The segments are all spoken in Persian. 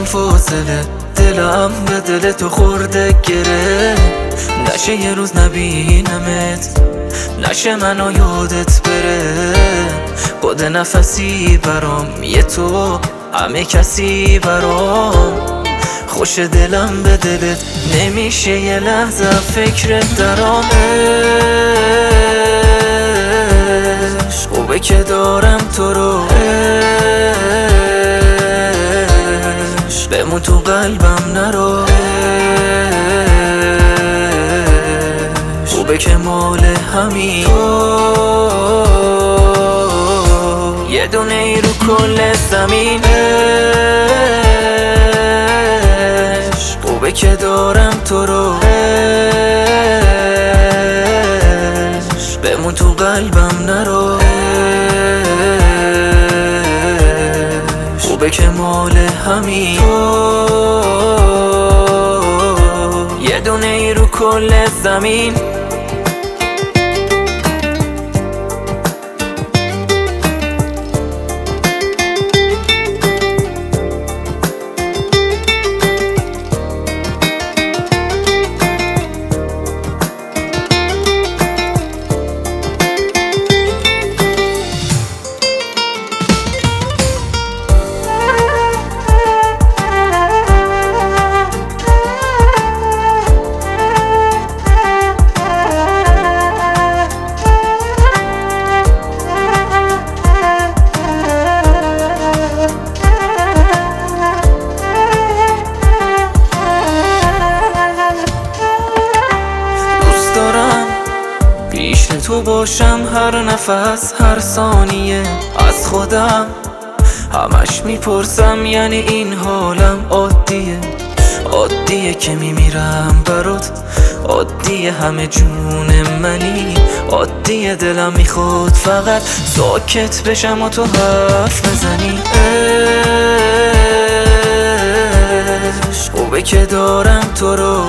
فاصله، دلم به دل تو خورده گره. نشه یه روز نبینمت، نشه منو یادت بره. باد نفسی برام یه تو، همه کسی برام. خوش دلم به دلت، نمیشه یه لحظه فکرت درام. خوبه که دارم تو رو، بمون تو قلبم نرو. خوبه که مال همین یه دونه ای رو کل زمین. خوبه که دارم تو رو، بمون تو قلبم نرو. خوبه که مال همین یه دونه ای رو کل زمین. پیش تو باشم هر نفس هر ثانیه. از خودم همش میپرسم یعنی این حالم عادیه. عادیه که میمیرم برات، عادیه همه جون منی. عادیه دلم میخواد فقط ساکت بشم و تو حرف بزنی. خوبه که دارم تو رو،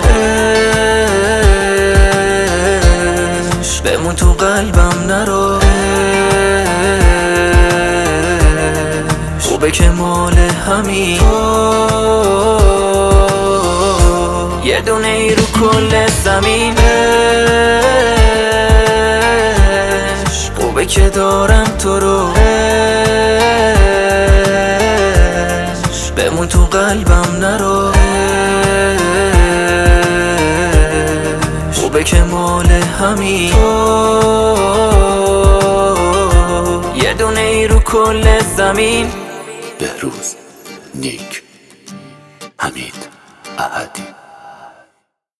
بمون تو قلبم نرو. خوبه که مال همین یه دونه ای رو کل زمین. خوبه که دارم تو رو، بمون تو قلبم نرو. خوبه که مال همین یه دونه ای رو کل زمین. بهروز نیک، حمید احدی.